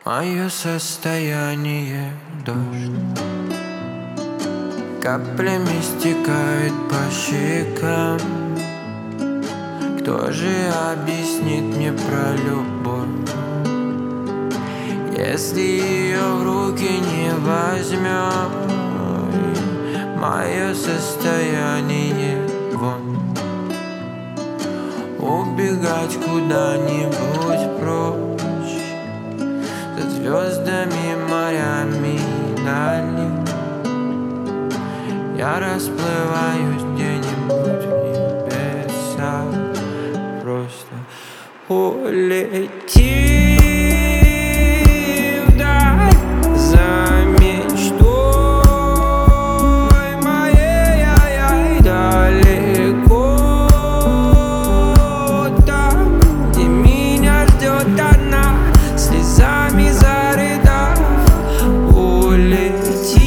Мое состояние дождь, каплями стекает по щекам. Кто же объяснит мне про любовь, если ее в руки не возьмем? Мое состояние вон, убегать куда-нибудь прочь, за звездами, морями и далью. Я расплываюсь где-нибудь в небесах, просто улети вдаль за мечтой моей, далеко там, где меня ждет она, слезами зарыдав. Улети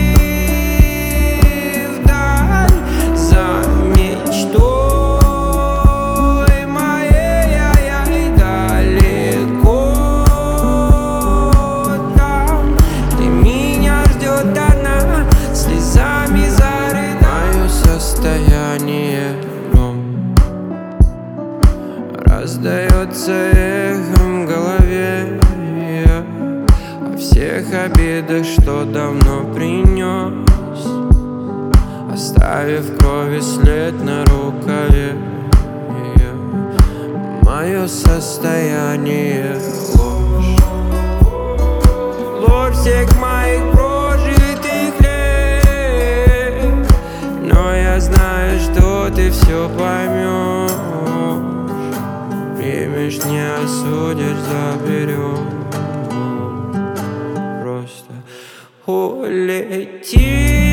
раздается эхом в голове о всех обидах, что давно принес, оставив в крови след на рукаве. Мое состояние ложь, ложь всех моих прожитых лет, но я знаю, что ты все поймешь. Примешь, не осудишь, заберешь. Просто улети.